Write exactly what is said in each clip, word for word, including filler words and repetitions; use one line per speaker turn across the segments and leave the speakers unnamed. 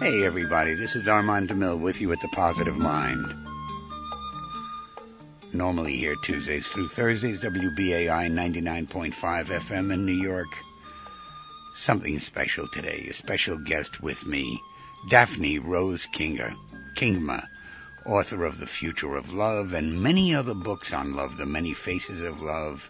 Hey everybody, this is Armand DeMille with you at The Positive Mind. Normally here Tuesdays through Thursdays, W B A I ninety-nine point five F M in New York. Something special today, a special guest with me, Daphne Rose Kinga, Kingma, author of The Future of Love and many other books on love, The Many Faces of Love,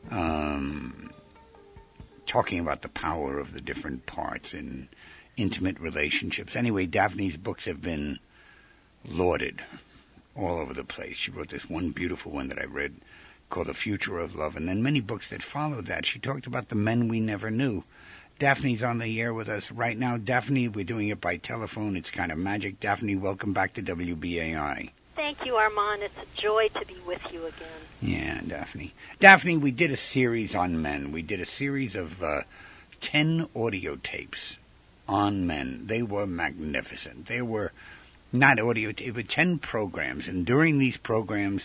um, talking about the power of the different parts in intimate relationships. Anyway, Daphne's books have been lauded all over the place. She wrote this one beautiful one that I read called The Future of Love, and then many books that followed that. She talked about the men we never knew. Daphne's on the air with us right now. Daphne, we're doing it by telephone. It's kind of magic. Daphne, welcome back to W B A I.
Thank you, Armand. It's a joy to be with you again.
Yeah, Daphne. Daphne, we did a series on men. We did a series of uh, ten audio tapes on men. They were magnificent. They were not audio, it were ten programs, and during these programs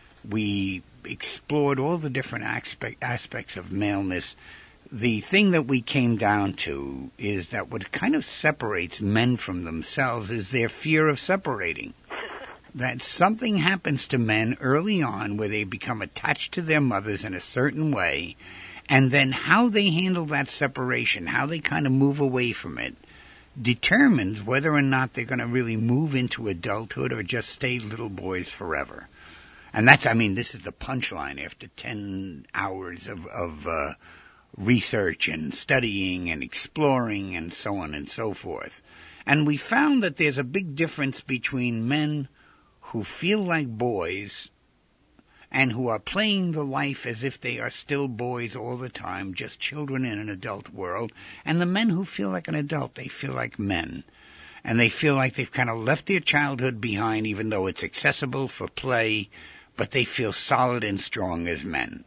we explored all the different aspect, aspects of maleness. The thing that we came down to is that what kind of separates men from themselves is their fear of separating. That something happens to men early on where they become attached to their mothers in a certain way, and then how they handle that separation, how they kind of move away from it, determines whether or not they're going to really move into adulthood or just stay little boys forever. And that's, I mean, this is the punchline after ten hours of, of uh, research and studying and exploring and so on and so forth. And we found that there's a big difference between men who feel like boys and who are playing the life as if they are still boys all the time, just children in an adult world, and the men who feel like an adult. They feel like men. And they feel like they've kind of left their childhood behind, even though it's accessible for play, but they feel solid and strong as men.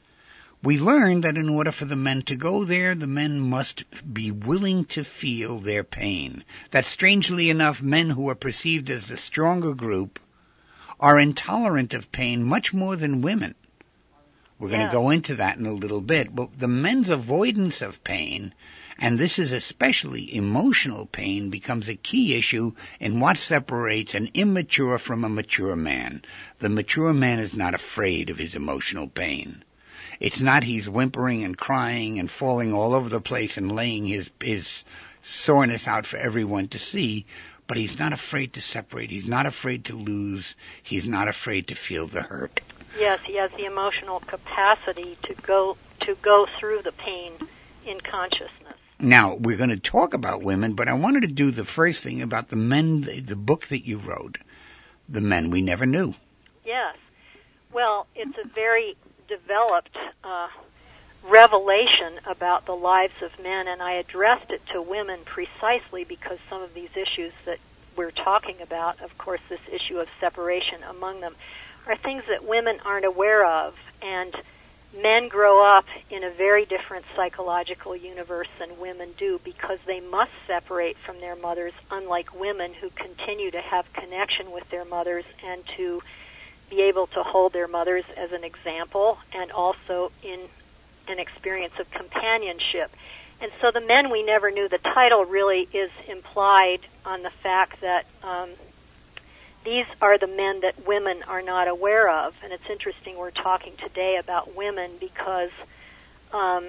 We learned that in order for the men to go there, the men must be willing to feel their pain. That strangely enough, men who are perceived as the stronger group are intolerant of pain much more than women. We're yeah. going to go into that in a little bit. But the men's avoidance of pain, and this is especially emotional pain, becomes a key issue in what separates an immature from a mature man. The mature man is not afraid of his emotional pain. It's not he's whimpering and crying and falling all over the place and laying his, his soreness out for everyone to see, but he's not afraid to separate. He's not afraid to lose. He's not afraid to feel the hurt.
Yes, he has the emotional capacity to go to go through the pain in consciousness.
Now, we're going to talk about women, but I wanted to do the first thing about the men, the, the book that you wrote, The Men We Never Knew.
Yes. Well, it's a very developed uh, revelation about the lives of men, and I addressed it to women precisely because some of these issues that we're talking about, of course, this issue of separation among them, are things that women aren't aware of, and men grow up in a very different psychological universe than women do because they must separate from their mothers, unlike women who continue to have connection with their mothers and to be able to hold their mothers as an example and also in an experience of companionship. And so The Men We Never Knew, the title really is implied on the fact that um, these are the men that women are not aware of. And it's interesting we're talking today about women because um,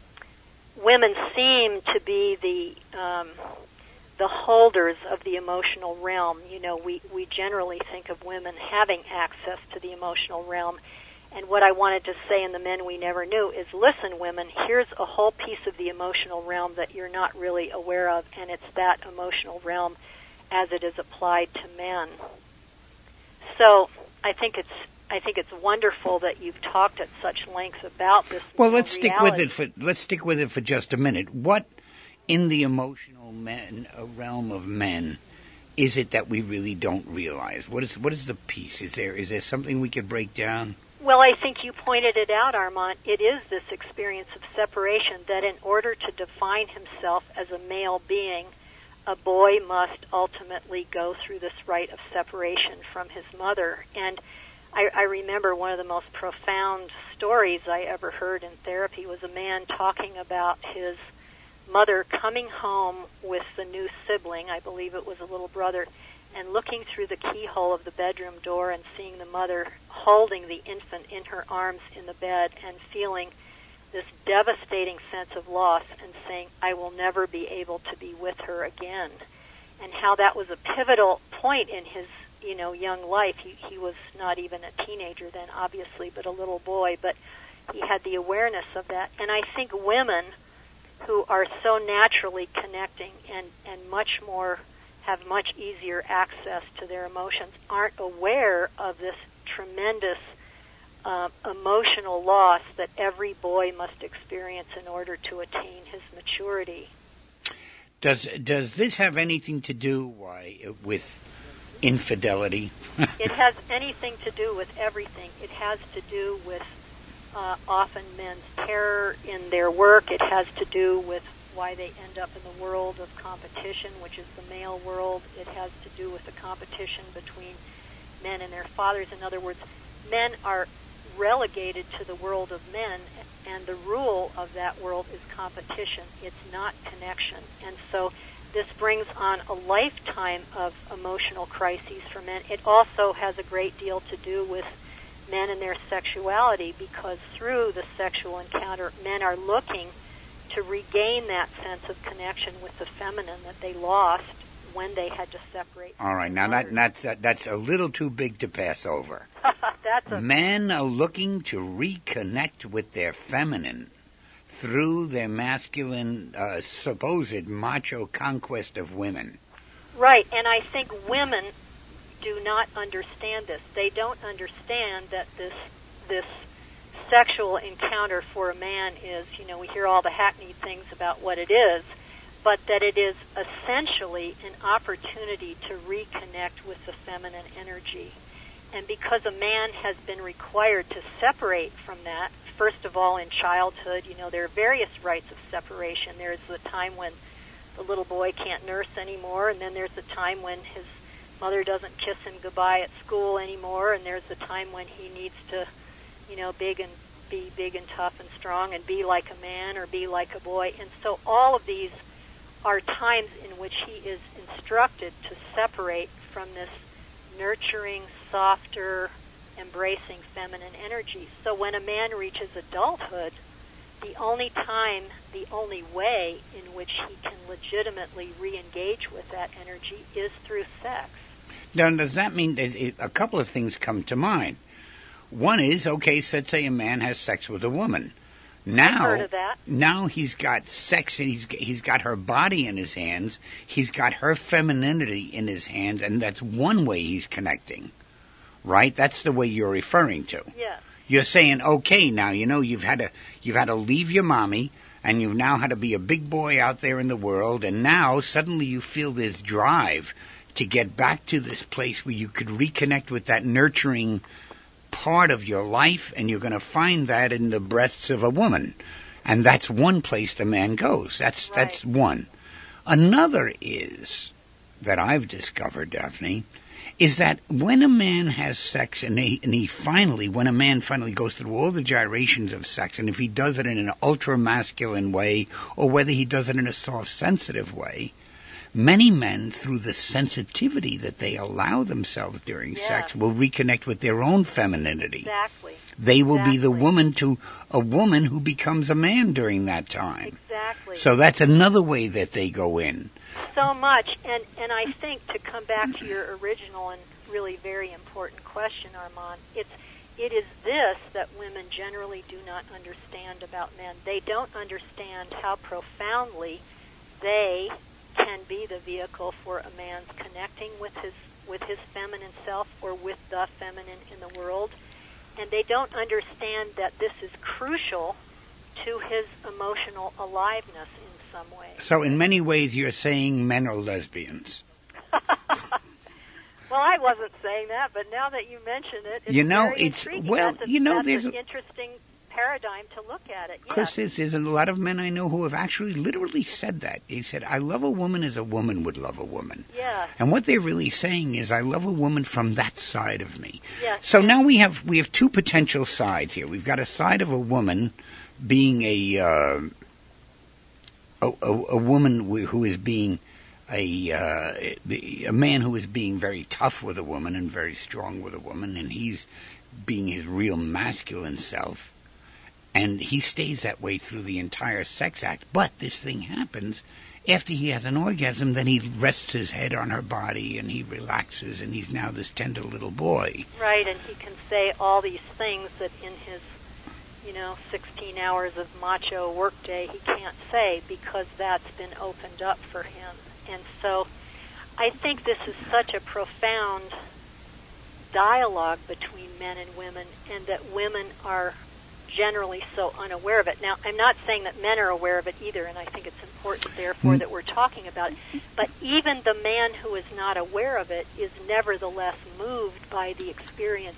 women seem to be the um, the holders of the emotional realm. You know, we, we generally think of women having access to the emotional realm. And what I wanted to say in The Men We Never Knew is, listen, women, here's a whole piece of the emotional realm that you're not really aware of, and it's that emotional realm as it is applied to men. So I think it's I think it's wonderful that you've talked at such length about this.
Well, let's
reality.
stick with it for let's stick with it for just a minute. What in the emotional men, uh, realm of men is it that we really don't realize? What is what is the piece? Is there is there something we could break down?
Well, I think you pointed it out, Armand. It is this experience of separation that in order to define himself as a male being, a boy must ultimately go through this rite of separation from his mother. And I, I remember one of the most profound stories I ever heard in therapy was a man talking about his mother coming home with the new sibling, I believe it was a little brother, and looking through the keyhole of the bedroom door and seeing the mother holding the infant in her arms in the bed and feeling this devastating sense of loss and saying, I will never be able to be with her again. And how that was a pivotal point in his, you know, young life. He, he was not even a teenager then, obviously, but a little boy. But he had the awareness of that. And I think women who are so naturally connecting and, and much more, have much easier access to their emotions, aren't aware of this tremendous uh, emotional loss that every boy must experience in order to attain his maturity.
Does does this have anything to do why, with infidelity?
It has anything to do with everything. It has to do with uh, often men's terror in their work. It has to do with why they end up in the world of competition, which is the male world. It has to do with the competition between men and their fathers. In other words, men are relegated to the world of men, and the rule of that world is competition. It's not connection. And so this brings on a lifetime of emotional crises for men. It also has a great deal to do with men and their sexuality, because through the sexual encounter, men are looking to regain that sense of connection with the feminine that they lost when they had to separate.
All right, now that, that's, uh, that's a little too big to pass over.
That's a...
Men are looking to reconnect with their feminine through their masculine, uh, supposed macho conquest of women.
Right, and I think women do not understand this. They don't understand that this this sexual encounter for a man is, you know, we hear all the hackneyed things about what it is, but that it is essentially an opportunity to reconnect with the feminine energy. And because a man has been required to separate from that, first of all in childhood, you know, there are various rites of separation. There's the time when the little boy can't nurse anymore, and then there's the time when his mother doesn't kiss him goodbye at school anymore, and there's the time when he needs to, you know, big and be big and tough and strong and be like a man or be like a boy. And so all of these are times in which he is instructed to separate from this nurturing, softer, embracing feminine energy. So when a man reaches adulthood, the only time, the only way in which he can legitimately re-engage with that energy is through sex.
Now, does that mean that it, a couple of things come to mind? One is, okay, so let's say a man has sex with a woman. Now,
I've heard of that.
Now he's got sex, and he's he's got her body in his hands. He's got her femininity in his hands, and that's one way he's connecting, right? That's the way you're referring to.
Yes.
You're saying, okay, now you know you've had to you've had to leave your mommy, and you've now had to be a big boy out there in the world, and now suddenly you feel this drive to get back to this place where you could reconnect with that nurturing part of your life, and you're going to find that in the breasts of a woman. And that's one place the man goes. That's
right.
That's one. Another is, that I've discovered, Daphne, is that when a man has sex, and he, and he finally, when a man finally goes through all the gyrations of sex, and if he does it in an ultra-masculine way, or whether he does it in a soft, sensitive way, many men, through the sensitivity that they allow themselves during
yes.
sex, will reconnect with their own femininity.
Exactly.
They will
exactly.
be the woman to a woman who becomes a man during that time.
Exactly.
So that's another way that they go in.
So much. And, and I think, to come back to your original and really very important question, Armand, it's it is this that women generally do not understand about men. They don't understand how profoundly they can be the vehicle for a man's connecting with his with his feminine self, or with the feminine in the world. And they don't understand that this is crucial to his emotional aliveness in some way.
So in many ways you're saying men are lesbians.
Well, I wasn't saying that, but now that you mention it, it's
you know,
very
it's
intriguing.
well,
that's a,
you know,
that's
there's
an
a,
interesting paradigm to look at it.
Chris,
Yes.
there's, there's a lot of men I know who have actually literally said that. He said, I love a woman as a woman would love a woman.
Yeah.
And what they're really saying is, I love a woman from that side of me.
Yes.
So now we have we have two potential sides here. We've got a side of a woman being a uh, a, a, a woman who is being a uh, a man who is being very tough with a woman and very strong with a woman, and he's being his real masculine self, and he stays that way through the entire sex act. But this thing happens after he has an orgasm, then he rests his head on her body and he relaxes, and he's now this tender little boy.
Right, and he can say all these things that in his, you know, sixteen hours of macho workday he can't say, because that's been opened up for him. And so I think this is such a profound dialogue between men and women, and that women are generally so unaware of it. Now, I'm not saying that men are aware of it either, and I think it's important, therefore, that we're talking about it. But even the man who is not aware of it is nevertheless moved by the experience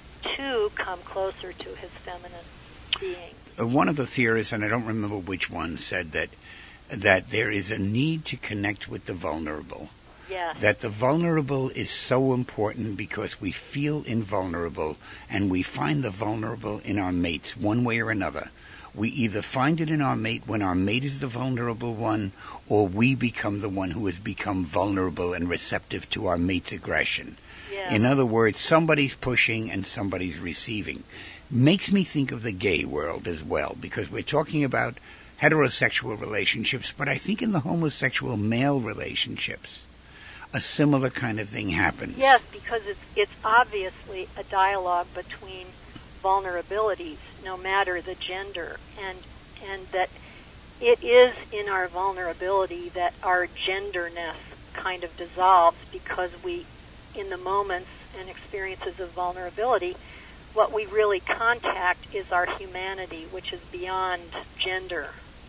to come closer to his feminine being.
Uh, one of the theorists, and I don't remember which one, said that that there is a need to connect with the vulnerable.
Yes.
That the vulnerable is so important because we feel invulnerable, and we find the vulnerable in our mates one way or another. We either find it in our mate when our mate is the vulnerable one, or we become the one who has become vulnerable and receptive to our mate's aggression.
Yes.
In other words, somebody's pushing and somebody's receiving. Makes me think of the gay world as well, because we're talking about heterosexual relationships, but I think in the homosexual male relationships, a similar kind of thing happens.
Yes, because it's it's obviously a dialogue between vulnerabilities, no matter the gender, and and that it is in our vulnerability that our genderness kind of dissolves, because we, in the moments and experiences of vulnerability, what we really contact is our humanity, which is beyond gender.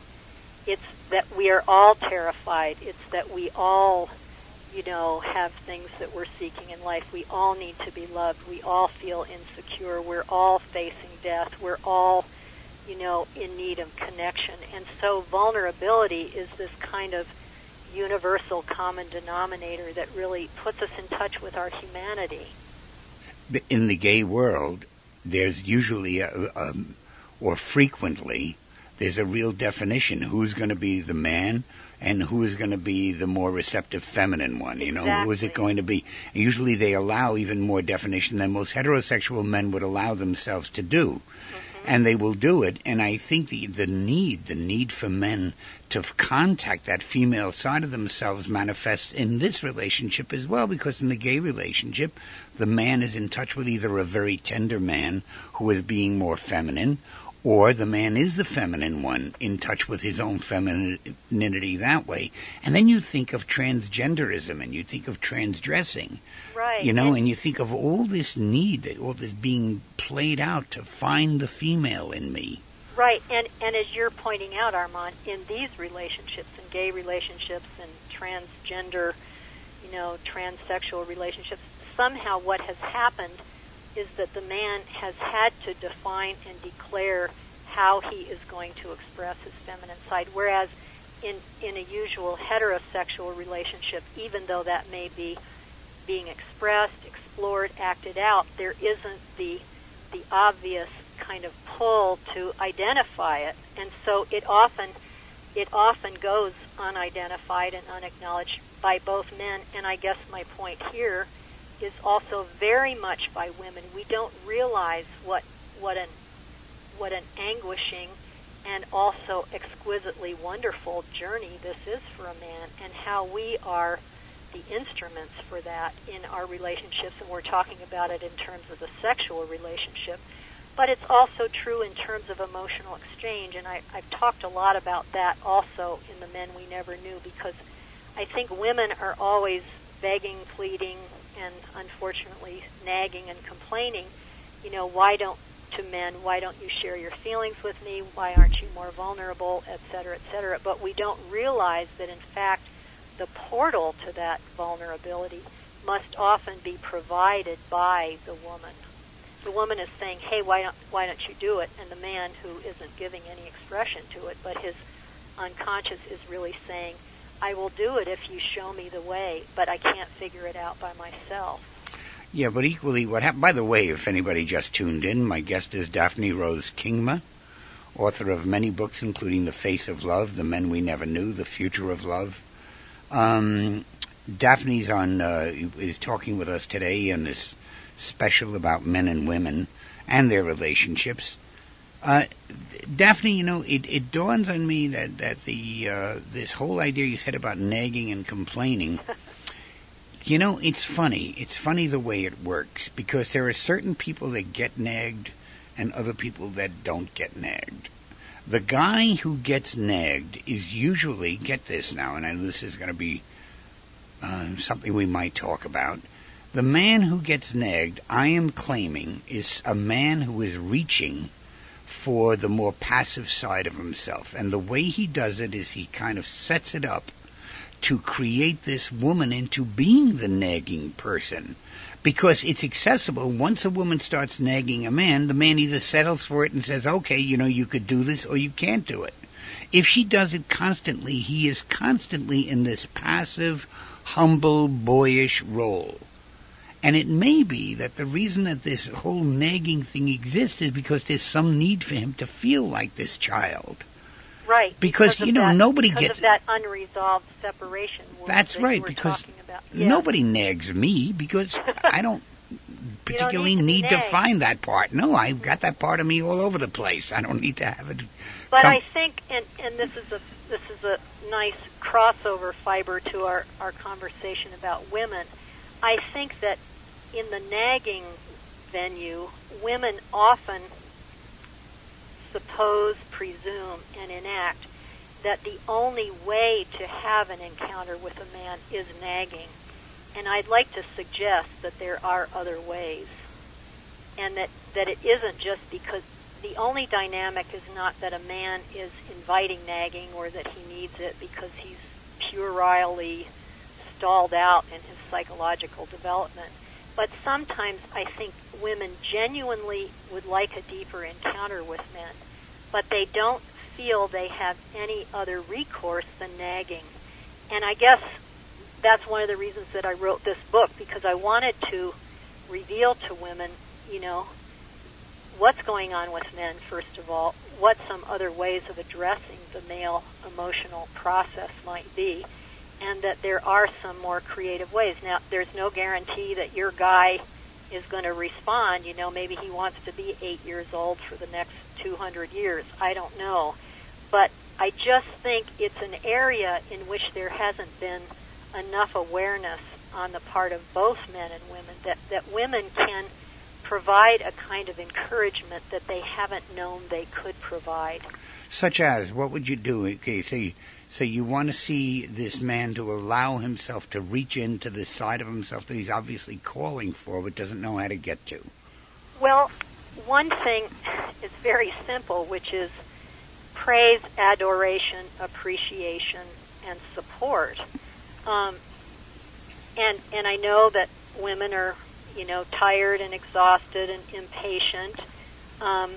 It's that we are all terrified. It's that we all, you know, have things that we're seeking in life. We all need to be loved. We all feel insecure. We're all facing death. We're all, you know, in need of connection. And so vulnerability is this kind of universal common denominator that really puts us in touch with our humanity.
In the gay world, there's usually, a, um, or frequently, there's a real definition. Who's going to be the man and who is going to be the more receptive feminine one? You know,
Exactly.
who is it going to be? And usually they allow even more definition than most heterosexual men would allow themselves to do.
Mm-hmm.
And they will do it. And I think the, the need, the need for men to f- contact that female side of themselves manifests in this relationship as well, because in the gay relationship, the man is in touch with either a very tender man who is being more feminine, or the man is the feminine one in touch with his own femininity that way. And then you think of transgenderism, and you think of transdressing.
Right.
You know,
and,
and you think of all this need, all this being played out to find the female in me.
Right, and, and as you're pointing out, Armand, in these relationships, in gay relationships and transgender, you know, transsexual relationships, somehow what has happened is that the man has had to define and declare how he is going to express his feminine side, whereas in in a usual heterosexual relationship, even though that may be being expressed, explored, acted out, there isn't the the obvious kind of pull to identify it, and so it often it often goes unidentified and unacknowledged by both men. And I guess my point here is also very much by women. We don't realize what what an what an anguishing and also exquisitely wonderful journey this is for a man, and how we are the instruments for that in our relationships. And we're talking about it in terms of the sexual relationship, but it's also true in terms of emotional exchange. And I, I've talked a lot about that also in The Men We Never Knew, because I think women are always begging, pleading, and unfortunately nagging and complaining, you know, why don't, to men, why don't you share your feelings with me? Why aren't you more vulnerable, et cetera, et cetera? But we don't realize that, in fact, the portal to that vulnerability must often be provided by the woman. The woman is saying, hey, why don't, why don't you do it? And the man, who isn't giving any expression to it, but his unconscious is really saying, I will do it if you show me the way, but I can't figure it out by myself.
Yeah, but equally what happened, by the way, if anybody just tuned in, my guest is Daphne Rose Kingma, author of many books, including The Face of Love, The Men We Never Knew, The Future of Love. Um, Daphne's on uh, is talking with us today in this special about men and women and their relationships. Uh, Daphne, you know, it, it dawns on me that that the uh, this whole idea you said about nagging and complaining. You know, it's funny. It's funny the way it works, because there are certain people that get nagged and other people that don't get nagged. The guy who gets nagged is usually, get this now, and I know this is going to be uh, something we might talk about. The man who gets nagged, I am claiming, is a man who is reaching for the more passive side of himself. And the way he does it is he kind of sets it up to create this woman into being the nagging person. Because it's accessible. Once a woman starts nagging a man, the man either settles for it and says, okay, you know, you could do this, or you can't do it. If she does it constantly, he is constantly in this passive, humble, boyish role. And it may be that the reason that this whole nagging thing exists is because there's some need for him to feel like this child.
Right.
Because,
because
you know,
that,
nobody
because
gets...
of that unresolved separation.
That's
that
right,
you were
because
talking about. Yeah.
nobody nags me, because I don't particularly
don't need,
need
to,
to find that part. No, I've got that part of me all over the place. I don't need to have it.
But
come.
I think, and, and this is a this is a nice crossover fiber to our, our conversation about women. I think that in the nagging venue, women often suppose, presume, and enact that the only way to have an encounter with a man is nagging. And I'd like to suggest that there are other ways. And that, that it isn't just because the only dynamic is not that a man is inviting nagging or that he needs it because he's puerilely stalled out in his psychological development. But sometimes I think women genuinely would like a deeper encounter with men, but they don't feel they have any other recourse than nagging. And I guess that's one of the reasons that I wrote this book, because I wanted to reveal to women, you know, what's going on with men, first of all, what some other ways of addressing the male emotional process might be, and that there are some more creative ways. Now, there's no guarantee that your guy is going to respond. You know, maybe he wants to be eight years old for the next two hundred years. I don't know. But I just think it's an area in which there hasn't been enough awareness on the part of both men and women that, that women can provide a kind of encouragement that they haven't known they could provide.
Such as, what would you do? Okay, say, say you want to see this man to allow himself to reach into this side of himself that he's obviously calling for but doesn't know how to get to.
Well, one thing is very simple, which is praise, adoration, appreciation, and support. Um, and and I know that women are, you know, tired and exhausted and impatient, um,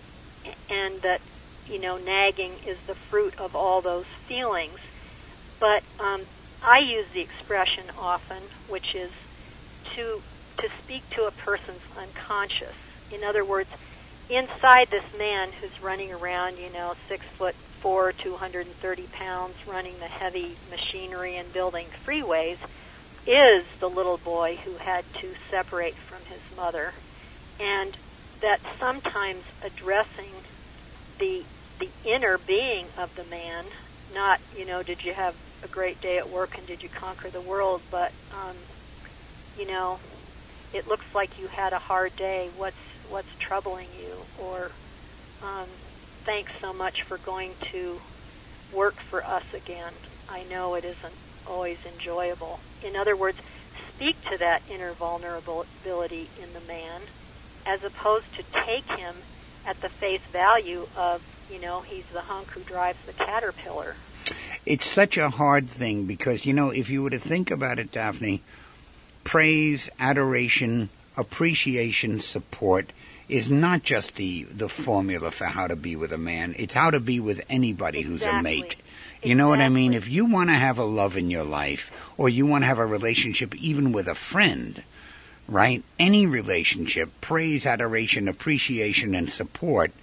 and that, you know, nagging is the fruit of all those feelings. But um, I use the expression often, which is to to speak to a person's unconscious. In other words, inside this man who's running around, you know, six foot four, two hundred thirty pounds, running the heavy machinery and building freeways, is the little boy who had to separate from his mother. And that sometimes addressing the the inner being of the man, not, you know, did you have a great day at work and did you conquer the world, but, um, you know, it looks like you had a hard day. What's what's troubling you? Or um, thanks so much for going to work for us again. I know it isn't always enjoyable. In other words, speak to that inner vulnerability in the man, as opposed to take him at the face value of, you know, he's the hunk who drives the caterpillar.
It's such a hard thing because, you know, if you were to think about it, Daphne, praise, adoration, appreciation, support is not just the, the formula for how to be with a man. It's how to be with anybody
Exactly.
who's a mate. You
Exactly.
know what I mean? If you want to have a love in your life, or you want to have a relationship even with a friend, right? Any relationship, praise, adoration, appreciation, and support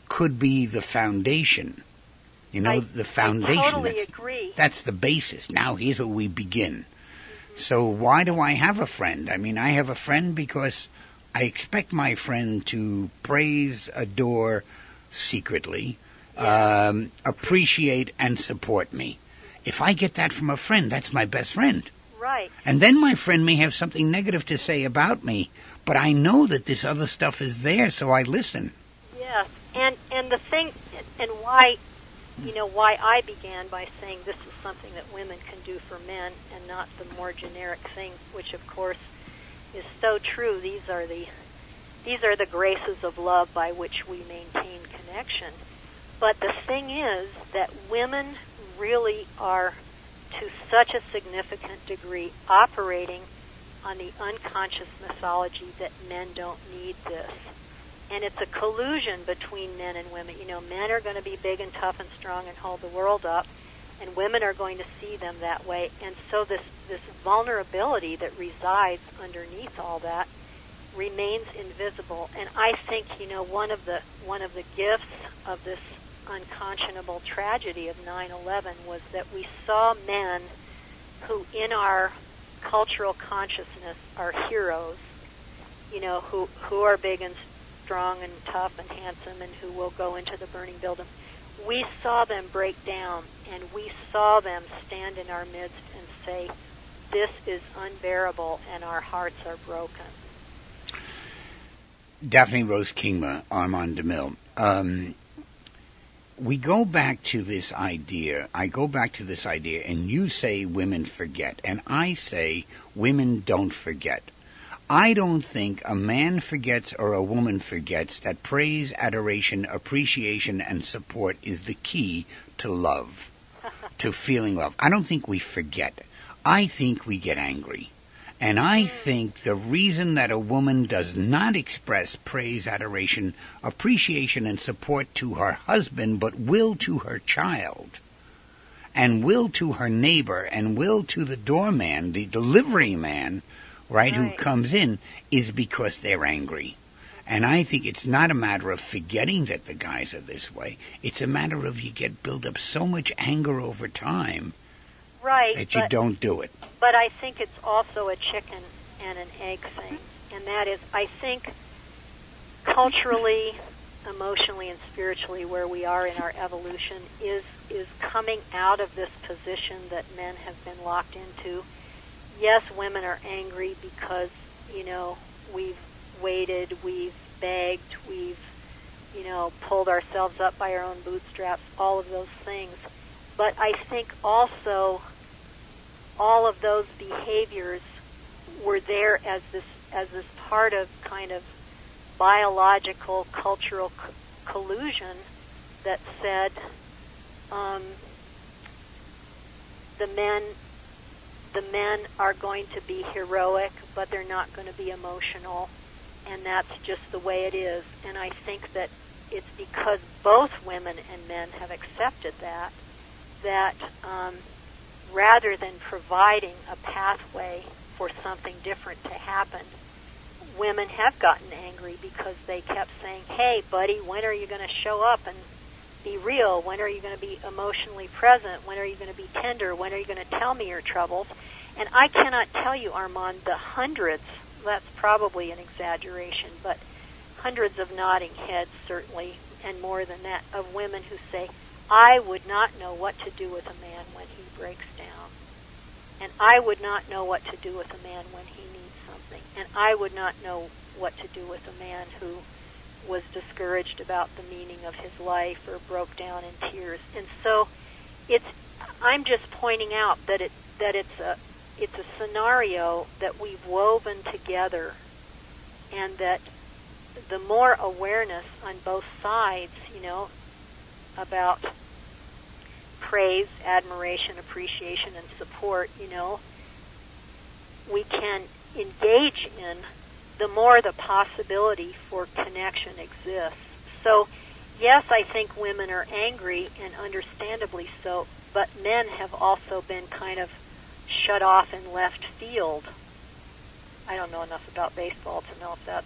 could be the foundation. You know,
I,
the foundation.
I totally
that's,
agree.
That's the basis. Now, here's where we begin. Mm-hmm. So why do I have a friend? I mean, I have a friend because I expect my friend to praise, adore secretly,
yeah.
um, appreciate, and support me. If I get that from a friend, that's my best friend.
Right.
And then my friend may have something negative to say about me, but I know that this other stuff is there, so I listen.
Yes, and and the thing, and why, you know, why I began by saying this is something that women can do for men and not the more generic thing, which of course is so true. These are the these are the graces of love by which we maintain connection. But the thing is that women really are, to such a significant degree, operating on the unconscious mythology that men don't need this. And it's a collusion between men and women. You know, men are going to be big and tough and strong and hold the world up, and women are going to see them that way. And so this, this vulnerability that resides underneath all that remains invisible. And I think, you know, one of the one of the gifts of this unconscionable tragedy of nine eleven was that we saw men who in our cultural consciousness are heroes, you know, who, who are big and strong and tough and handsome and who will go into the burning building. We saw them break down, and we saw them stand in our midst and say, this is unbearable, and our hearts are broken.
Daphne Rose Kingma, Armand DeMille. Um, we go back to this idea. I go back to this idea, and you say women forget, and I say women don't forget. I don't think a man forgets or a woman forgets that praise, adoration, appreciation, and support is the key to love, to feeling love. I don't think we forget. I think we get angry. And I think the reason that a woman does not express praise, adoration, appreciation, and support to her husband, but will to her child, and will to her neighbor, and will to the doorman, the delivery man, right,
right,
who comes in, is because they're angry. And I think it's not a matter of forgetting that the guys are this way. It's a matter of you get built up so much anger over time,
right,
that you
but,
don't do it.
But I think it's also a chicken and an egg thing. And that is, I think culturally, emotionally, and spiritually where we are in our evolution is is coming out of this position that men have been locked into. Yes, women are angry because, you know, we've waited, we've begged, we've, you know, pulled ourselves up by our own bootstraps, all of those things. But I think also all of those behaviors were there as this as this part of kind of biological, cultural co- collusion that said um, the men the men are going to be heroic, but they're not going to be emotional, and that's just the way it is. And I think that it's because both women and men have accepted that, that um, rather than providing a pathway for something different to happen, women have gotten angry because they kept saying, hey, buddy, when are you going to show up and be real? When are you going to be emotionally present? When are you going to be tender? When are you going to tell me your troubles? And I cannot tell you, Armand, the hundreds, that's probably an exaggeration, but hundreds of nodding heads, certainly, and more than that, of women who say, I would not know what to do with a man when he breaks down. And I would not know what to do with a man when he needs something. And I would not know what to do with a man who was discouraged about the meaning of his life or broke down in tears. And so it's I'm just pointing out that it that it's a it's a scenario that we've woven together, and that the more awareness on both sides, you know, about praise, admiration, appreciation, and support, you know, we can engage in, the more the possibility for connection exists. So, yes, I think women are angry, and understandably so, but men have also been kind of shut off in left field. I don't know enough about baseball to know if that's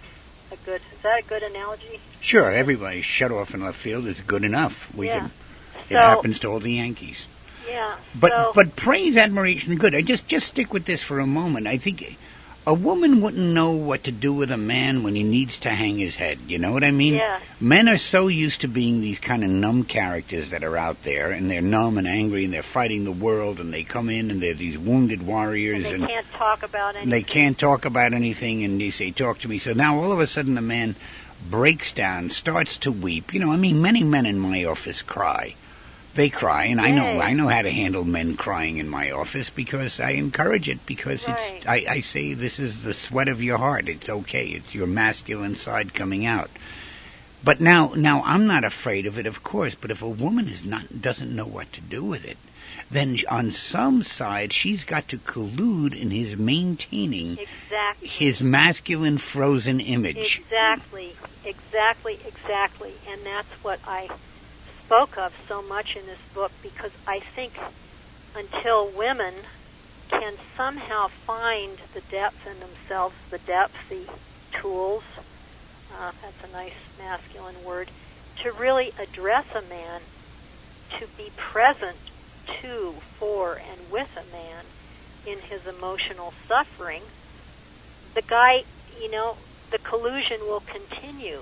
a good, is that a good analogy?
Sure, everybody shut off in left field is good enough. We
yeah.
can,
so,
it happens to all the Yankees.
Yeah.
But
so,
but praise, admiration, good. I just just stick with this for a moment. I think a woman wouldn't know what to do with a man when he needs to hang his head. You know what I mean?
Yeah.
Men are so used to being these kind of numb characters that are out there, and they're numb and angry, and they're fighting the world, and they come in, and they're these wounded warriors.
And they
and
can't talk about anything.
They can't talk about anything, and you say, talk to me. So now all of a sudden the man breaks down, starts to weep. You know, I mean, many men in my office cry. They cry, and I know I know how to handle men crying in my office because I encourage it, because
right.
it's I, I say this is the sweat of your heart. It's okay. It's your masculine side coming out. But now now I'm not afraid of it, of course, but if a woman is not doesn't know what to do with it, then on some side she's got to collude in his maintaining
exactly.
his masculine frozen image.
Exactly. Exactly, exactly. And that's what I spoke of so much in this book, because I think until women can somehow find the depth in themselves, the depth, the tools, uh, that's a nice masculine word, to really address a man, to be present to, for, and with a man in his emotional suffering, the guy, you know, the collusion will continue.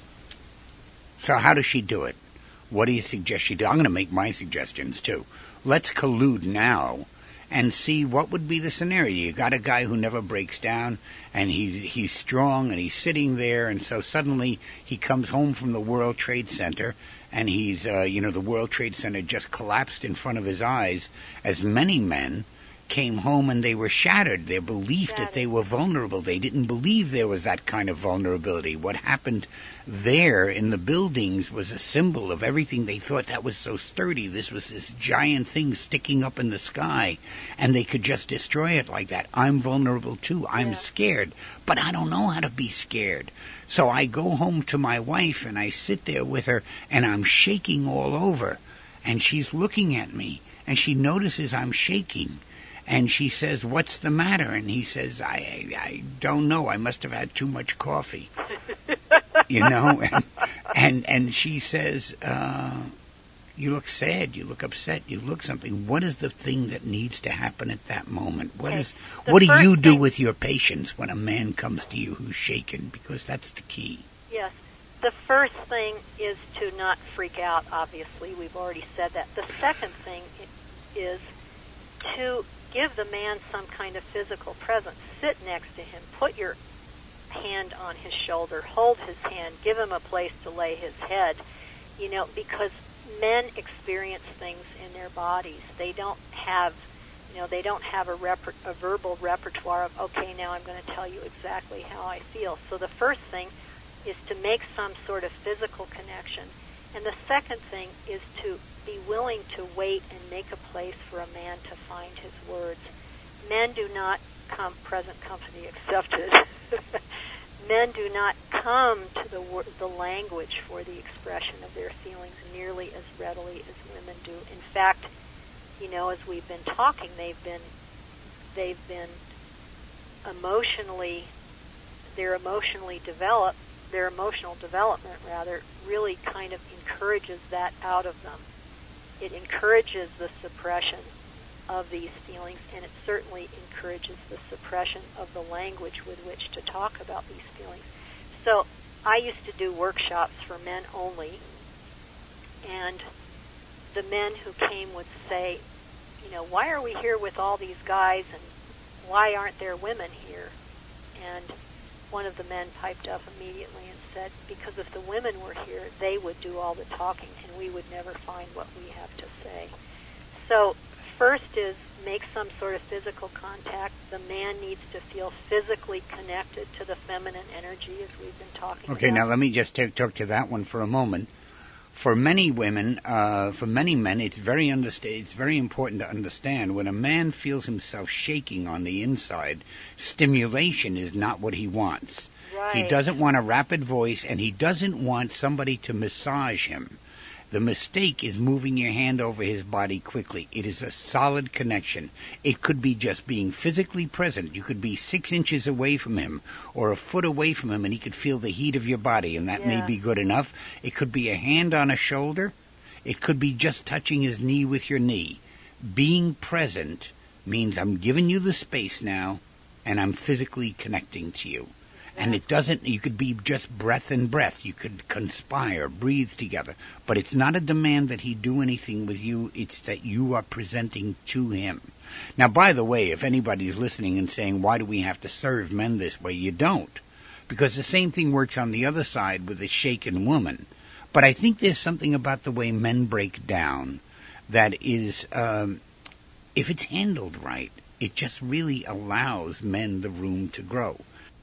So how does she do it? What do you suggest she do? I'm going to make my suggestions, too. Let's collude now and see what would be the scenario. You got a guy who never breaks down, and he's, he's strong, and he's sitting there, and so suddenly he comes home from the World Trade Center, and he's, uh, you know, the World Trade Center just collapsed in front of his eyes, as many men came home and they were shattered. Their belief
Shattered.
that they were vulnerable. They didn't believe there was that kind of vulnerability. What happened there in the buildings was a symbol of everything they thought that was so sturdy. This was this giant thing sticking up in the sky, and they could just destroy it like that. I'm vulnerable too. I'm
yeah.
scared, but I don't know how to be scared. So I go home to my wife and I sit there with her, and I'm shaking all over, and she's looking at me, and she notices I'm shaking. And she says, "What's the matter?" And he says, I, I I don't know. I must have had too much coffee." You know? And and, and she says, uh, "You look sad. You look upset. You look something. What is the thing that needs to happen at that moment? What
okay.
is
The
what do you do
thing,
with your patients when a man comes to you who's shaken? Because that's the key."
Yes. The first thing is to not freak out, obviously. We've already said that. The second thing is to give the man some kind of physical presence. Sit next to him. Put your hand on his shoulder. Hold his hand. Give him a place to lay his head. You know, because men experience things in their bodies. They don't have, you know, they don't have a, rep- a verbal repertoire of, okay, now I'm going to tell you exactly how I feel. So the first thing is to make some sort of physical connection. And the second thing is to be willing to wait and make a place for a man to find his words. Men do not come, present company accepted, men do not come to the wor- the language for the expression of their feelings nearly as readily as women do. In fact, you know, as we've been talking, they've been they've been emotionally, their emotionally developed, their emotional development rather, really kind of encourages that out of them. It encourages the suppression of these feelings, and it certainly encourages the suppression of the language with which to talk about these feelings. So I used to do workshops for men only, and the men who came would say, you know, why are we here with all these guys, and why aren't there women here? And one of the men piped up immediately and said, because if the women were here, they would do all the talking, and we would never find what we have to say. So first is make some sort of physical contact. The man needs to feel physically connected to the feminine energy, as we've been talking
Okay,
about.
now let me just take, talk to that one for a moment. For many women, uh, for many men, it's very understa- it's very important to understand when a man feels himself shaking on the inside, stimulation is not what he wants.
Right.
He doesn't want a rapid voice, and he doesn't want somebody to massage him. The mistake is moving your hand over his body quickly. It is a solid connection. It could be just being physically present. You could be six inches away from him or a foot away from him, and he could feel the heat of your body, and that
yeah.
may be good enough. It could be a hand on a shoulder. It could be just touching his knee with your knee. Being present means I'm giving you the space now, and I'm physically connecting to you. And it doesn't, you could be just breath and breath. You could conspire, breathe together. But it's not a demand that he do anything with you. It's that you are presenting to him. Now, by the way, if anybody's listening and saying, why do we have to serve men this way? You don't. Because the same thing works on the other side with a shaken woman. But I think there's something about the way men break down that is, um, if it's handled right, it just really allows men the room to grow.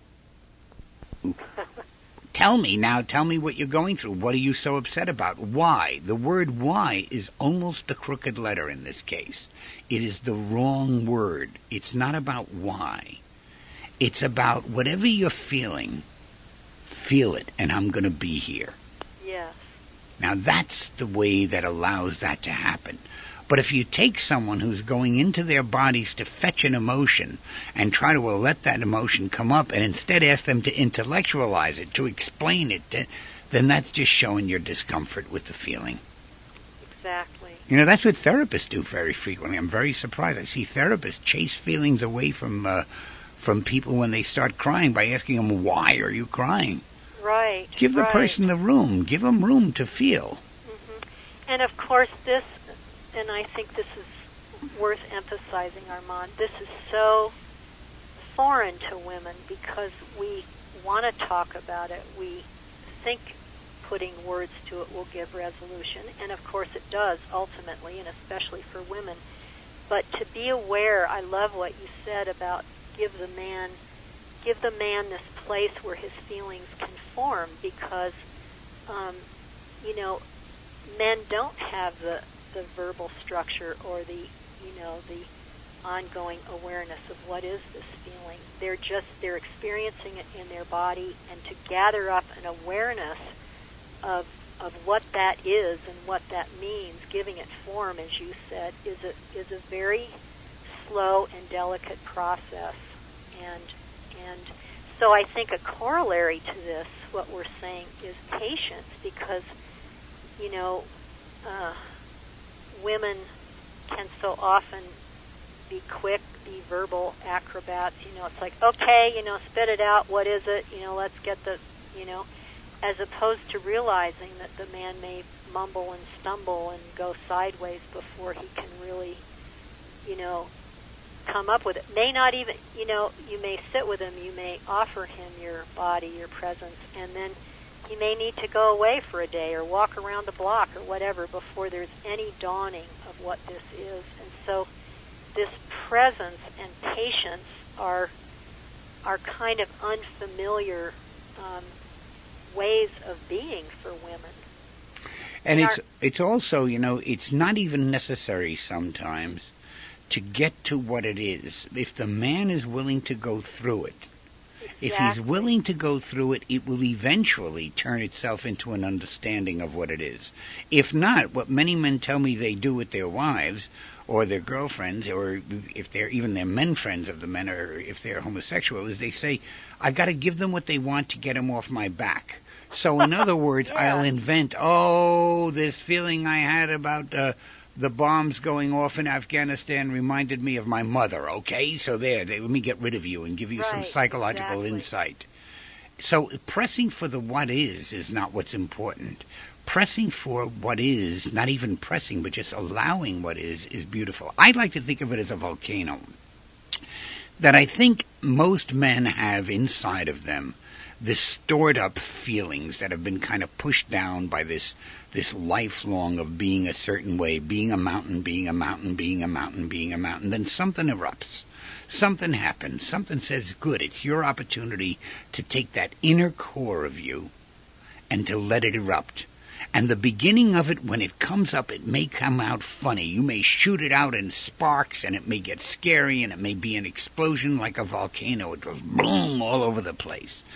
Tell me now, tell me what you're going through. What are you so upset about? Why? The word why is almost a crooked letter in this case. It is the wrong word. It's not about why. It's about whatever you're feeling, feel it, and I'm going to be here.
Yes.
Now that's the way that allows that to happen. But if you take someone who's going into their bodies to fetch an emotion and try to let that emotion come up and instead ask them to intellectualize it, to explain it, then that's just showing your discomfort with the feeling.
Exactly.
You know, that's what therapists do very frequently. I'm very surprised. I see therapists chase feelings away from uh, from people when they start crying by asking them, why are you crying?
Right.
Give the
right.
person the room. Give them room to feel.
Mm-hmm. And of course this, and I think this is worth emphasizing, Armand, this is so foreign to women because we want to talk about it. We think putting words to it will give resolution, and of course it does ultimately, and especially for women. But to be aware, I love what you said about give the man, give the man this place where his feelings can form, because, um, you know, men don't have the the verbal structure or the, you know, the ongoing awareness of what is this feeling. They're just, they're experiencing it in their body, and to gather up an awareness of of what that is and what that means, giving it form, as you said, is a is a very slow and delicate process. And and so I think a corollary to this, what we're saying, is patience, because, you know, uh, women can so often be quick, be verbal acrobats. You know, it's like, okay, you know, spit it out. What is it? You know, let's get the, you know, as opposed to realizing that the man may mumble and stumble and go sideways before he can really, you know, come up with it. May not even, you know, you may sit with him, you may offer him your body, your presence, and then he may need to go away for a day or walk around the block or whatever before there's any dawning of what this is. And so this presence and patience are are kind of unfamiliar um, ways of being for women.
And, and it's
our,
it's also, you know, it's not even necessary sometimes to get to what it is. If the man is willing to go through it,
exactly.
if he's willing to go through it, it will eventually turn itself into an understanding of what it is. If not, what many men tell me they do with their wives or their girlfriends, or if they're even their men friends of the men, or if they're homosexual, is they say, I got to give them what they want to get them off my back. So in other words,
yeah.
I'll invent, oh, this feeling I had about uh, the bombs going off in Afghanistan reminded me of my mother, okay? So there, they, let me get rid of you and give you
right,
some psychological
exactly.
insight. So pressing for the what is is not what's important. Pressing for what is, not even pressing, but just allowing what is, is beautiful. I like to think of it as a volcano that I think most men have inside of them, this stored up feelings that have been kind of pushed down by this this lifelong of being a certain way, being a mountain, being a mountain, being a mountain, being a mountain. Then something erupts. Something happens. Something says, good, it's your opportunity to take that inner core of you and to let it erupt. And the beginning of it, when it comes up, it may come out funny. You may shoot it out in sparks, and it may get scary, and it may be an explosion like a volcano. It goes boom all over the place.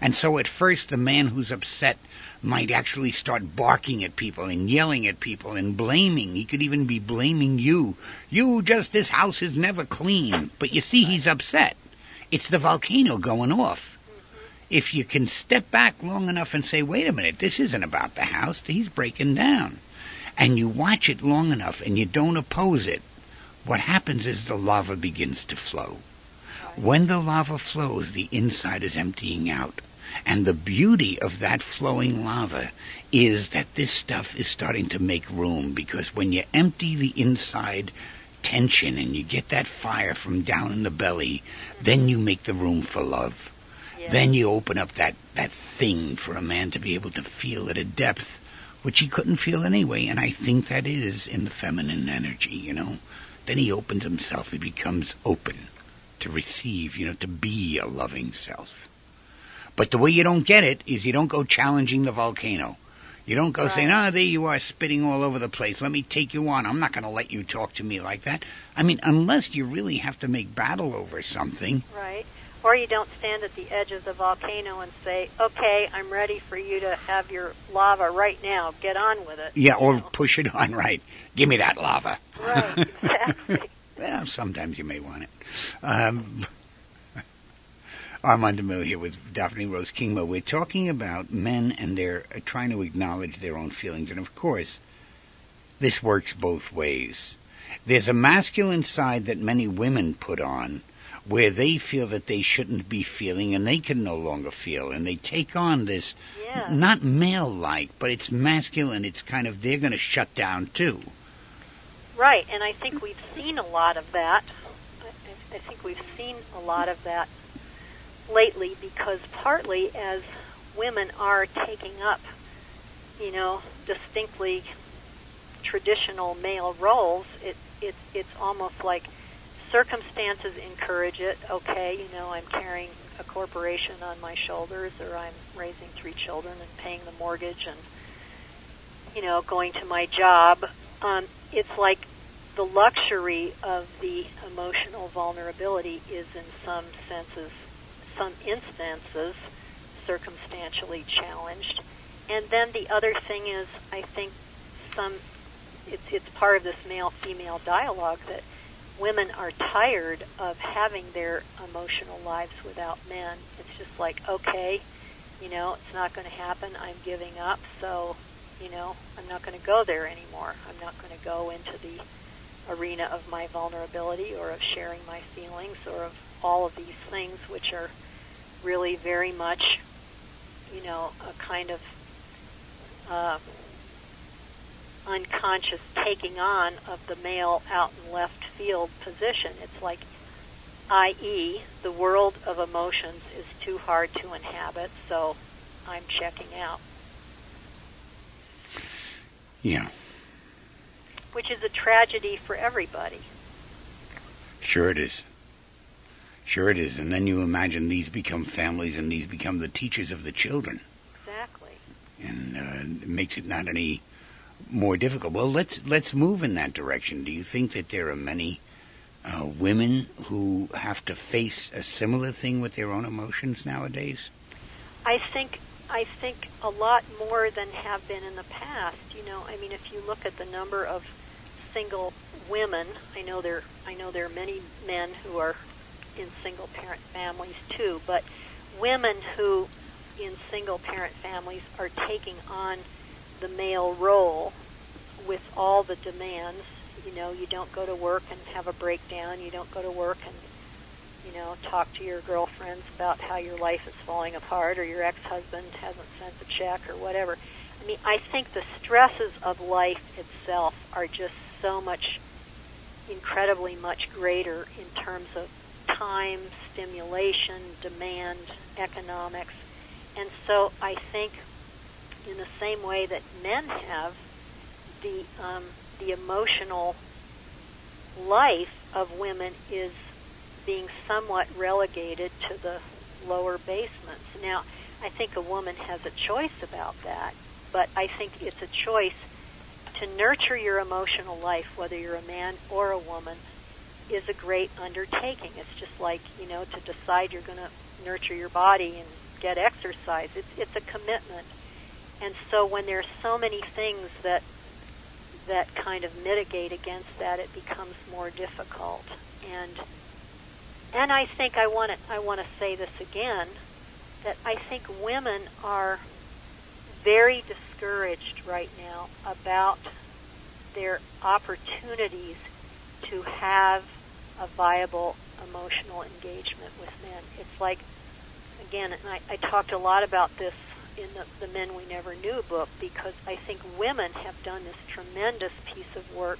And so at first the man who's upset might actually start barking at people and yelling at people and blaming. He could even be blaming you. You just, this house is never clean. But you see, he's upset. It's the volcano going off. If you can step back long enough and say, wait a minute, this isn't about the house, he's breaking down. And you watch it long enough and you don't oppose it, what happens is the lava begins to flow. When the lava flows, the inside is emptying out. And the beauty of that flowing lava is that this stuff is starting to make room, because when you empty the inside tension and you get that fire from down in the belly, then you make the room for love. Yeah. Then you open up that, that thing for a man to be able to feel at a depth which he couldn't feel anyway, and I think that is in the feminine energy, you know. Then he opens himself, he becomes open to receive, you know, to be a loving self. But the way you don't get it is you don't go challenging the volcano. You don't go right. saying, oh, there you are spitting all over the place. Let me take you on. I'm not going to let you talk to me like that. I mean, unless you really have to make battle over something.
Right. Or you don't stand at the edge of the volcano and say, okay, I'm ready for you to have your lava right now. Get on with it.
Yeah, or know. Push it on, right. Give me that lava.
Right, exactly.
Well, sometimes you may want it. Um... Armand DeMille here with Daphne Rose Kingma. We're talking about men and they're uh, trying to acknowledge their own feelings. And, of course, this works both ways. There's a masculine side that many women put on where they feel that they shouldn't be feeling and they can no longer feel. And they take on this,
yeah.
not male-like, but it's masculine. It's kind of, they're going to shut down, too.
Right, and I think we've seen a lot of that. I, I think we've seen a lot of that lately, because partly as women are taking up, you know, distinctly traditional male roles, it, it it's almost like circumstances encourage it. Okay, you know, I'm carrying a corporation on my shoulders, or I'm raising three children and paying the mortgage and, you know, going to my job. Um, it's like the luxury of the emotional vulnerability is in some senses some instances circumstantially challenged. And then the other thing is, I think some it's it's part of this male-female dialogue that women are tired of having their emotional lives without men. It's just like, okay, you know, it's not going to happen. I'm giving up, so, you know, I'm not going to go there anymore. I'm not going to go into the arena of my vulnerability or of sharing my feelings or of all of these things which are really very much, you know, a kind of uh, unconscious taking on of the male out in left field position. It's like, that is, the world of emotions is too hard to inhabit, so I'm checking out.
Yeah.
Which is a tragedy for everybody.
Sure it is. Sure it is. And then you imagine these become families and these become the teachers of the children.
Exactly.
And uh, it makes it not any more difficult. Well, let's let's move in that direction. Do you think that there are many uh, women who have to face a similar thing with their own emotions nowadays?
I think I think a lot more than have been in the past. You know, I mean, if you look at the number of single women, I know there I know there are many men who are in single parent families too, but women who in single parent families are taking on the male role with all the demands. You know, you don't go to work and have a breakdown. You don't go to work and, you know, talk to your girlfriends about how your life is falling apart, or your ex-husband hasn't sent a check or whatever. I mean, I think the stresses of life itself are just so much, incredibly much greater in terms of time, stimulation, demand, economics. And so I think in the same way that men have, the um, the emotional life of women is being somewhat relegated to the lower basements. Now, I think a woman has a choice about that, but I think it's a choice to nurture your emotional life, whether you're a man or a woman, is a great undertaking. It's just like, you know, to decide you're going to nurture your body and get exercise. It's it's a commitment. And so when there's so many things that that kind of mitigate against that, it becomes more difficult. And and I think I want to I want to say this again, that I think women are very discouraged right now about their opportunities to have a viable emotional engagement with men. It's like, again, and I, I talked a lot about this in the, the Men We Never Knew book, because I think women have done this tremendous piece of work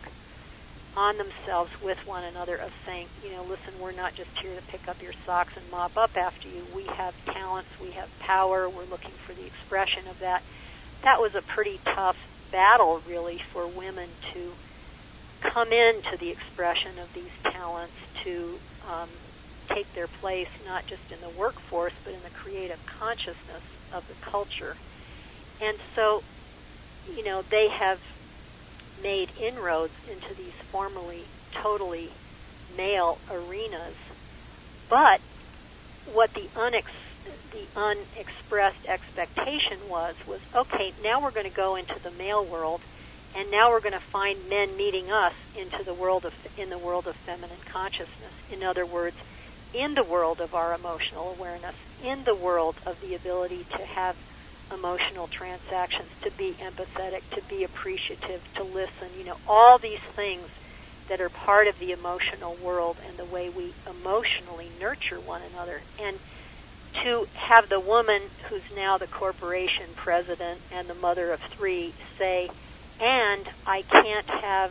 on themselves with one another of saying, you know, listen, we're not just here to pick up your socks and mop up after you. We have talents, we have power, we're looking for the expression of that. That was a pretty tough battle, really, for women to come into the expression of these talents, to um, take their place not just in the workforce, but in the creative consciousness of the culture. And so, you know, they have made inroads into these formerly totally male arenas, but what the unex- the unexpressed expectation was, was, okay, now we're going to go into the male world, and now we're going to find men meeting us into the world of, in the world of feminine consciousness. In other words, in the world of our emotional awareness, in the world of the ability to have emotional transactions, to be empathetic, to be appreciative, to listen, you know, all these things that are part of the emotional world and the way we emotionally nurture one another. And to have the woman who's now the corporation president and the mother of three say, and I can't have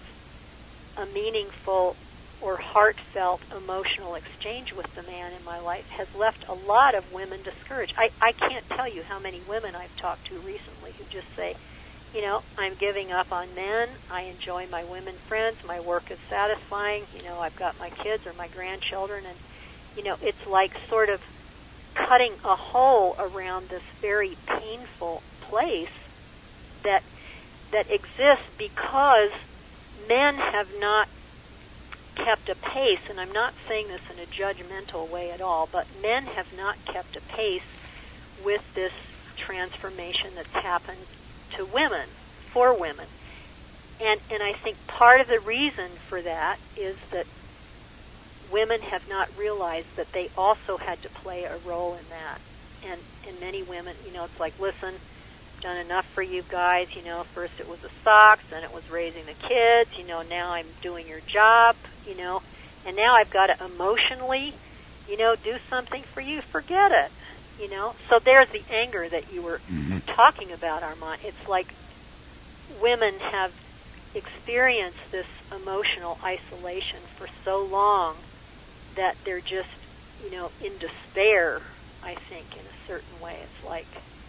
a meaningful or heartfelt emotional exchange with the man in my life, has left a lot of women discouraged. I, I can't tell you how many women I've talked to recently who just say, you know, I'm giving up on men, I enjoy my women friends, my work is satisfying, you know, I've got my kids or my grandchildren, and, you know, it's like sort of cutting a hole around this very painful place that that exists because men have not kept a pace, and I'm not saying this in a judgmental way at all, but men have not kept a pace with this transformation that's happened to women, for women. And and I think part of the reason for that is that women have not realized that they also had to play a role in that. And and many women, you know, it's like, listen, done enough for you guys, you know, first it was the socks, then it was raising the kids, you know, now I'm doing your job, you know, and now I've got to emotionally, you know, do something for you, forget it, you know. So there's the anger that you were mm-hmm. talking about, Armand. It's like women have experienced this emotional isolation for so long that they're just, you know, in despair, I think, in a certain way. It's like,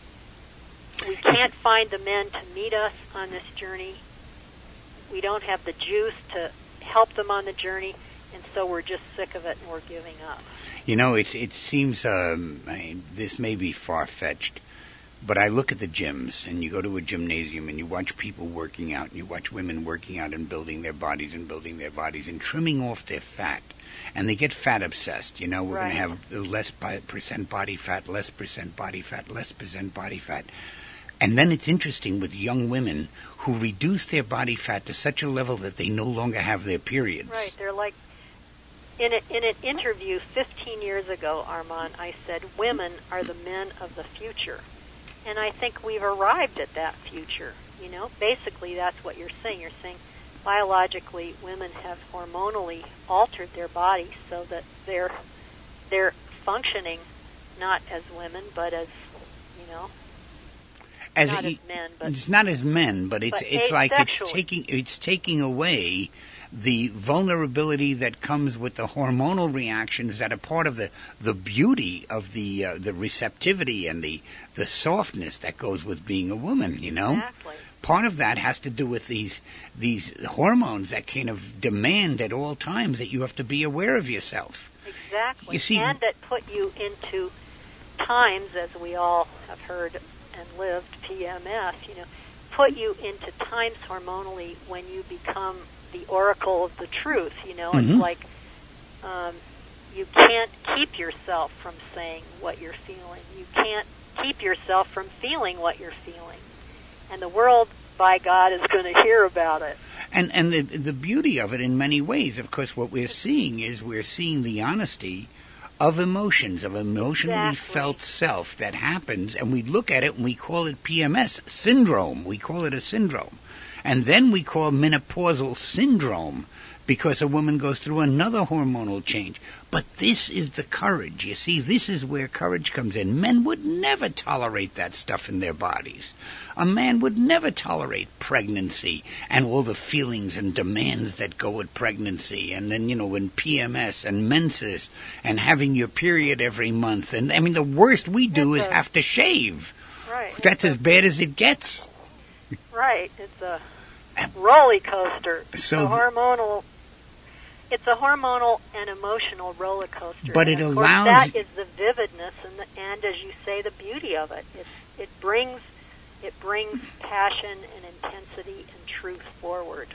we can't find the men to meet us on this journey. We don't have the juice to help them on the journey, and so we're just sick of it and we're giving up.
You know, it's, it seems, um, I mean, this may be far-fetched, but I look at the gyms, and you go to a gymnasium, and you watch people working out, and you watch women working out and building their bodies and building their bodies and trimming off their fat. And they get fat obsessed. You know, we're
right.
going to have less percent body fat, less percent body fat, less percent body fat. And then it's interesting with young women who reduce their body fat to such a level that they no longer have their periods.
Right. They're like, in, a, in an interview fifteen years ago, Armand, I said, women are the men of the future. And I think we've arrived at that future. You know, basically that's what you're saying. You're saying biologically women have hormonally altered their bodies so that they're they're functioning not as women, but as, you know,
As
not
it,
as men, but
it's not as men, but it's
but
it's like
asexually.
it's taking it's taking away the vulnerability that comes with the hormonal reactions that are part of the, the beauty of the uh, the receptivity and the the softness that goes with being a woman. You know,
exactly.
Part of that has to do with these these hormones that kind of demand at all times that you have to be aware of yourself.
Exactly,
You see,
and that put you into times, as we all have heard and lived, P M S, you know, put you into times hormonally when you become the oracle of the truth, you know.
Mm-hmm.
It's like, um, you can't keep yourself from saying what you're feeling. You can't keep yourself from feeling what you're feeling. And the world, by God, is going to hear about it.
And and the the beauty of it in many ways, of course, what we're seeing is we're seeing the honesty of emotions, of emotionally
Exactly.
felt self that happens, and we look at it and we call it P M S, syndrome. We call it a syndrome. And then we call menopausal syndrome because a woman goes through another hormonal change. But this is the courage. You see, this is where courage comes in. Men would never tolerate that stuff in their bodies. A man would never tolerate pregnancy and all the feelings and demands that go with pregnancy. And then, you know, when P M S and menses and having your period every month. And, I mean, the worst we do
It's
is
a-
have to shave.
Right.
That's
It's
as bad as it gets.
a, right. It's a roller coaster.
So
a hormonal. It's a hormonal and emotional roller coaster.
But
and
it
of
allows-
course, that is the vividness and, the, and, as you say, the beauty of it. It it brings it brings passion and intensity and truth forward.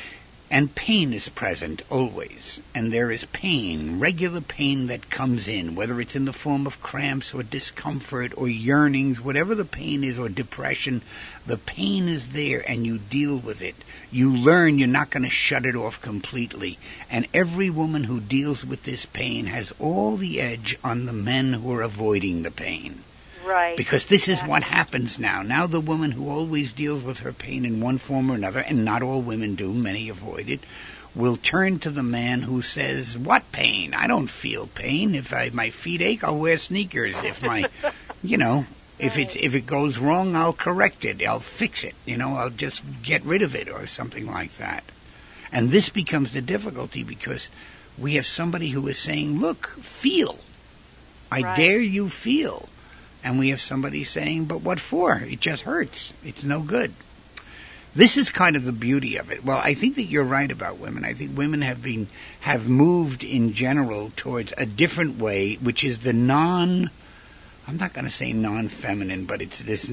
And pain is present always. And there is pain, regular pain that comes in, whether it's in the form of cramps or discomfort or yearnings, whatever the pain is, or depression, the pain is there and you deal with it. You learn you're not going to shut it off completely. And every woman who deals with this pain has all the edge on the men who are avoiding the pain.
Right.
Because this is
Exactly.
what happens now. Now the woman who always deals with her pain in one form or another, and not all women do, many avoid it, will turn to the man who says, "What pain? I don't feel pain. If I, my feet ache, I'll wear sneakers. If my, you know, if it's if it goes wrong, I'll correct it. I'll fix it. You know, I'll just get rid of it or something like that." And this becomes the difficulty because we have somebody who is saying, "Look, feel. I
Right.
dare you feel." And we have somebody saying, "But what for? It just hurts. It's no good." This is kind of the beauty of it. Well, I think that you're right about women. I think women have been have moved in general towards a different way, which is the non, I'm not going to say non-feminine, but it's this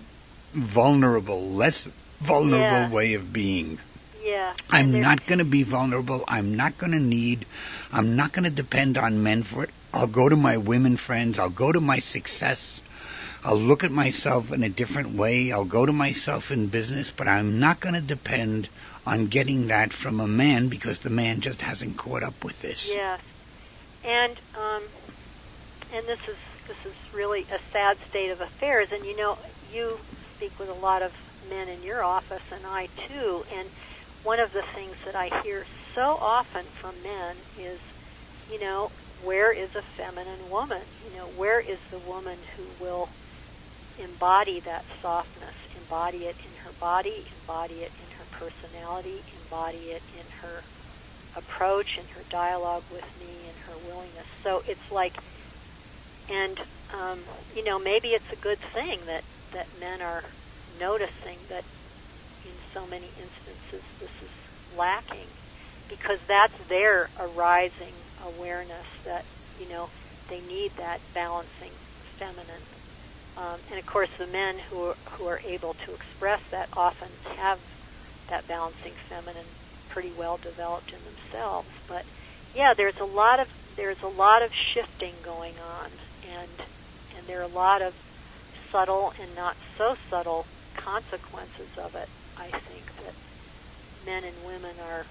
non-vulnerable, less vulnerable
Yeah.
way of being.
Yeah.
I'm
And there's-
not going to be vulnerable. I'm not going to need, I'm not going to depend on men for it. I'll go to my women friends. I'll go to my success. I'll look at myself in a different way. I'll go to myself in business, but I'm not going to depend on getting that from a man because the man just hasn't caught up with this.
Yes, and um, and this is this is really a sad state of affairs. And you know, you speak with a lot of men in your office, and I too. And one of the things that I hear so often from men is, you know, where is a feminine woman? You know, where is the woman who will embody that softness, embody it in her body, embody it in her personality, embody it in her approach, in her dialogue with me, in her willingness. So it's like, and, um, you know, maybe it's a good thing that, that men are noticing that in so many instances this is lacking, because that's their arising awareness that, you know, they need that balancing feminine. Um, and of course, the men who are, who are able to express that often have that balancing feminine pretty well developed in themselves. But yeah, there's a lot of there's a lot of shifting going on, and and there are a lot of subtle and not so subtle consequences of it. I think that men and women are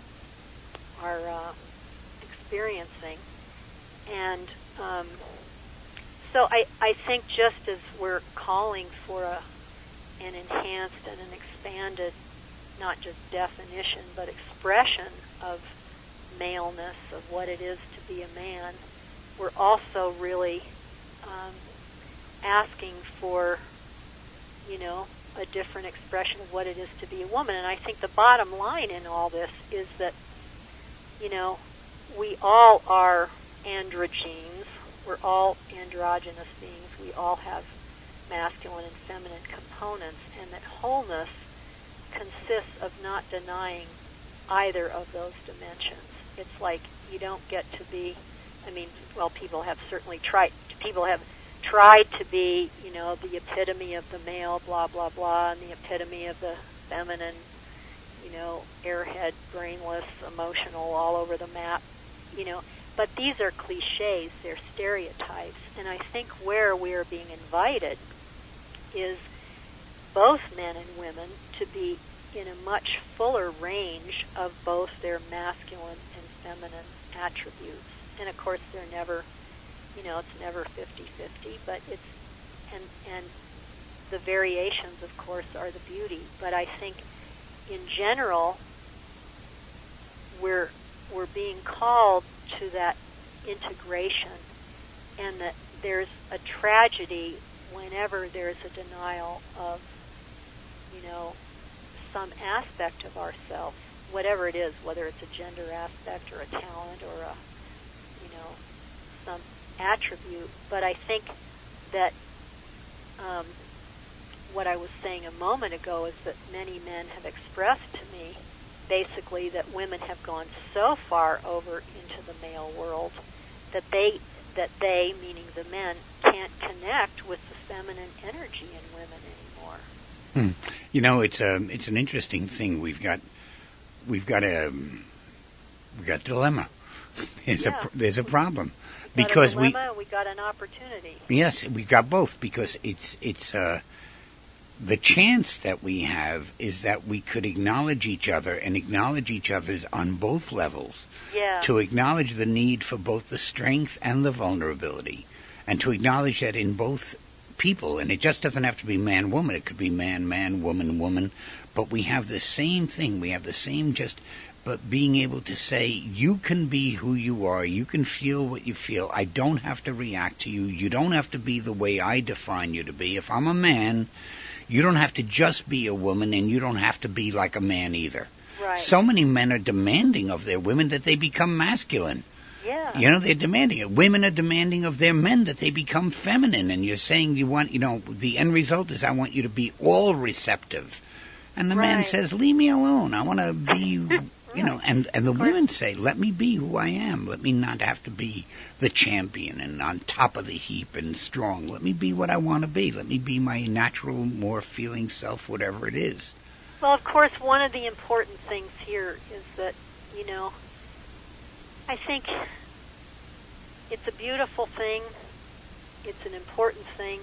are uh, experiencing, and um, so I, I think just as we're calling for a, an enhanced and an expanded, not just definition, but expression of maleness, of what it is to be a man, we're also really um, asking for, you know, a different expression of what it is to be a woman. And I think the bottom line in all this is that, you know, we all are androgenes. We're all androgynous beings. We all have masculine and feminine components, and that wholeness consists of not denying either of those dimensions. It's like you don't get to be, I mean, well, people have certainly tried, people have tried to be, you know, the epitome of the male, blah, blah, blah, and the epitome of the feminine, you know, airhead, brainless, emotional, all over the map, you know. But these are cliches, they're stereotypes, and I think where we are being invited is both men and women to be in a much fuller range of both their masculine and feminine attributes. And of course they're never, you know, it's never fifty-fifty, but it's, and, and the variations, of course, are the beauty. But I think in general, we're, we're being called to that integration, and that there's a tragedy whenever there's a denial of, you know, some aspect of ourselves, whatever it is, whether it's a gender aspect or a talent or a, you know, some attribute. But I think that um, what I was saying a moment ago is that many men have expressed to me basically that women have gone so far over into the male world that they, that they, meaning the men, can't connect with the feminine energy in women anymore.
Hmm. You know, it's a it's an interesting thing. We've got we've got a we've got a dilemma. There's
Yeah.
a there's a problem
We got
because
a
we
dilemma, we got an opportunity.
yes we got both because it's it's uh, the chance that we have is that we could acknowledge each other and acknowledge each other's on both levels.
Yeah.
To acknowledge the need for both the strength and the vulnerability, and to acknowledge that in both people, and it just doesn't have to be man-woman, it could be man-man, woman-woman, but we have the same thing, we have the same just, but being able to say, you can be who you are, you can feel what you feel, I don't have to react to you, you don't have to be the way I define you to be. If I'm a man, you don't have to just be a woman, and you don't have to be like a man either.
Right.
So many men are demanding of their women that they become masculine.
Yeah.
You know, they're demanding it. Women are demanding of their men that they become feminine. And you're saying you want, you know, the end result is I want you to be all receptive. And the man
Right.
says, leave me alone. I want to be, you
Right.
know, and, and the
Of course.
women say, let me be who I am. Let me not have to be the champion and on top of the heap and strong. Let me be what I want to be. Let me be my natural, more feeling self, whatever it is.
Well, of course, one of the important things here is that, you know, I think it's a beautiful thing. It's an important thing.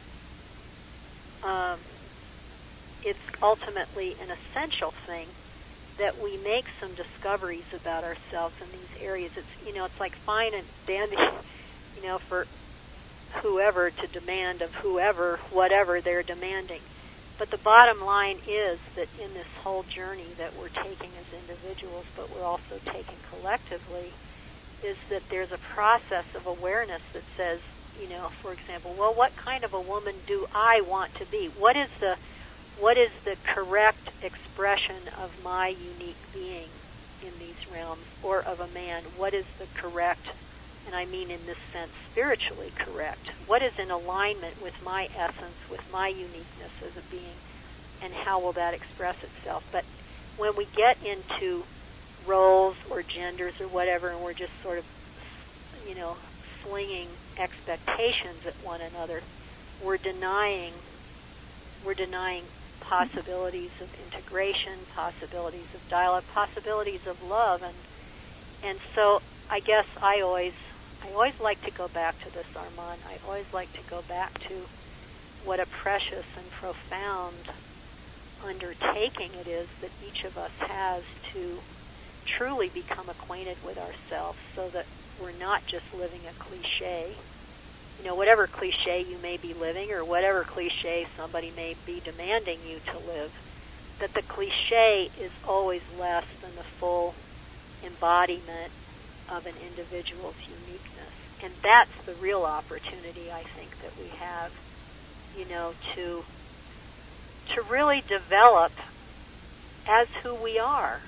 Um, it's ultimately an essential thing that we make some discoveries about ourselves in these areas. It's, you know, it's like fine and dandy, you know, for whoever to demand of whoever, whatever they're demanding. But the bottom line is that in this whole journey that we're taking as individuals, but we're also taking collectively, is that there's a process of awareness that says, you know, for example, well, what kind of a woman do I want to be? What is the what is the correct expression of my unique being in these realms, or of a man? What is the correct, and I mean in this sense spiritually correct, what is in alignment with my essence, with my uniqueness as a being, and how will that express itself? But when we get into roles or genders or whatever, and we're just sort of, you know, flinging expectations at one another, we're denying, we're denying possibilities of integration, possibilities of dialogue, possibilities of love, and and so I guess I always, I always like to go back to this, Armand. I always like to go back to what a precious and profound undertaking it is that each of us has to truly become acquainted with ourselves, so that we're not just living a cliche. You know, whatever cliche you may be living, or whatever cliche somebody may be demanding you to live, that the cliche is always less than the full embodiment of an individual's uniqueness. And that's the real opportunity, I think, that we have, you know, to to really develop as who we are.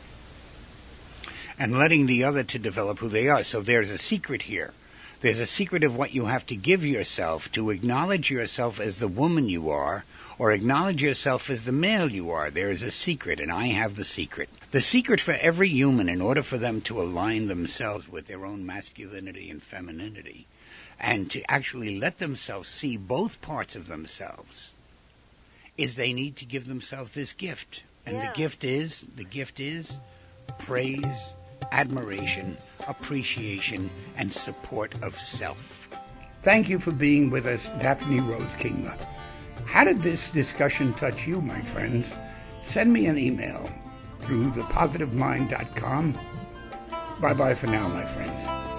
And letting the other to develop who they are. So there's a secret here. There's a secret of what you have to give yourself to acknowledge yourself as the woman you are, or acknowledge yourself as the male you are. There is a secret, and I have the secret. The secret for every human, in order for them to align themselves with their own masculinity and femininity, and to actually let themselves see both parts of themselves, is they need to give themselves this gift. And
Yeah.
the gift is, the gift is praise, admiration, appreciation, and support of self. Thank you for being with us, Daphne Rose Kingma. How did this discussion touch you, my friends? Send me an email through the positive mind dot com. Bye-bye for now, my friends.